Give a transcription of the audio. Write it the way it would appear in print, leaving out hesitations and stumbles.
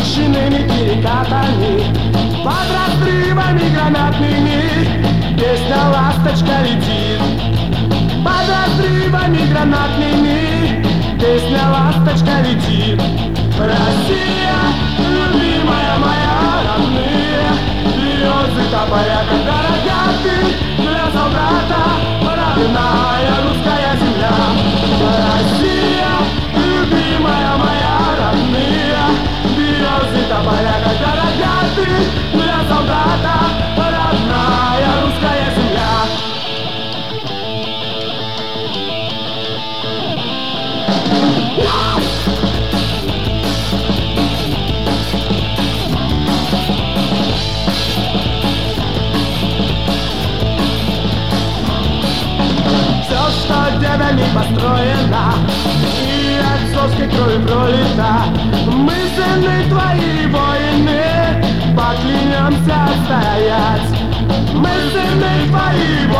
пущенными перекатами, под разрывами гранатными песня «Ласточка» летит. Под разрывами гранатными песня «Ласточка» летит. Россия, любимая моя, родные березы тополя, когда рогаты для солдата, родная русская земля. Россия, любимая моя, родные березы тополя, когда рогаты для солдата, родная русская земля. Дедами построена и отцовской кровью пролита. Мы сыны твои воины, поклянемся стоять. Мы сыны твои воины.